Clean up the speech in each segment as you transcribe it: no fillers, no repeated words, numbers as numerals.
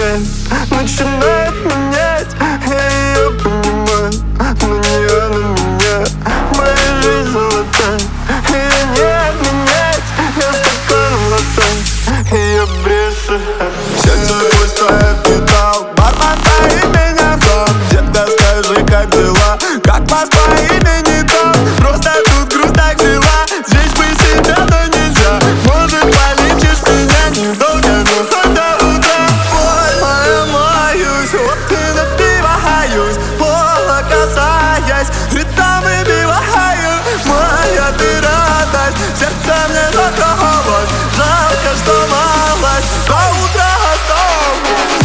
тайм начинает менять. Я ее понимаю, но не она меня. Моя жизнь золотая, ее не обменять. Я стаканом глотаю ее бресы. Сердце пустое, металл, бармен пои меня в дом. Детка, скажи, как дела? Как Москва или не то? Просто тут грусть так взяла. Здесь бы себя, но нельзя. Может, полечишь меня недолго, но хоть до утра. Ой, моя, моюсь, вот ты напиваюсь, пола касаясь, ритм выбиваю. Моя ты радость, сердце мне закололось. Жалко, что малость, до утра осталось.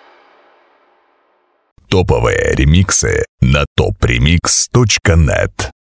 Топовые ремиксы на topremix.net.